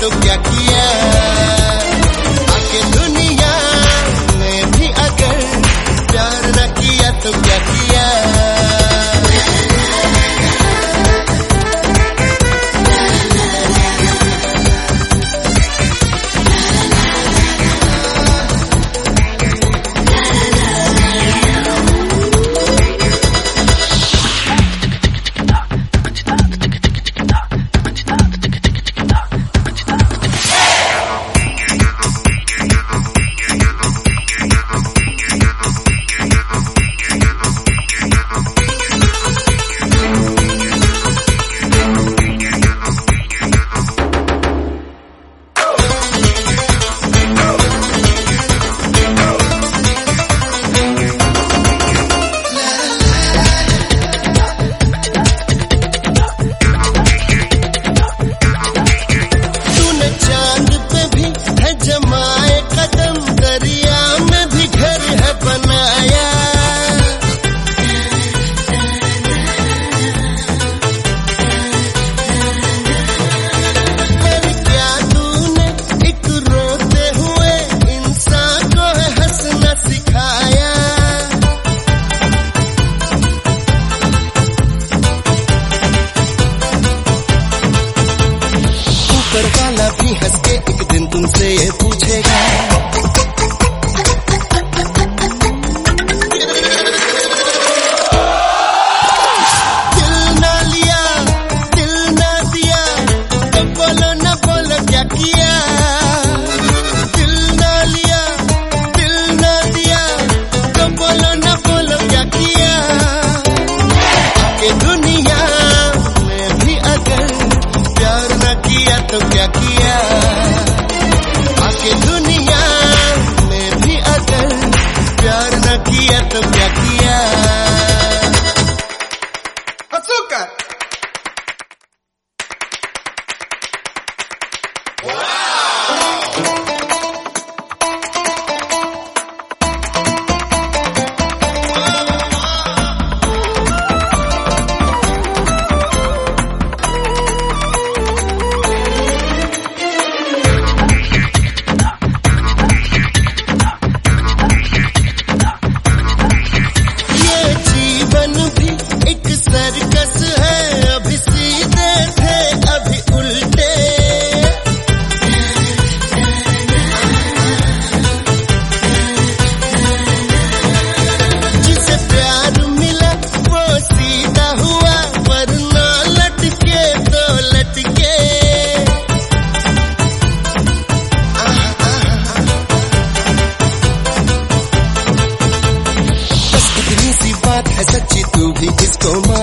तो क्या किया, आके दुनिया में भी अगर प्यार न किया तो क्या किया। वाला भी हंस के एक दिन तुमसे ये पूछेगा, दिल ना लिया दिल ना दिया तो बोलो ना बोलो क्या किया, दिल ना लिया दिल ना दिया तो बोलो ना बोलो क्या किया। आके दुनिया में भी अगर प्यार न किया तो क्या किया, आके दुनिया में भी अगर प्यार न किया तो क्या किया। अज़ूका है सच्ची तू भी इसको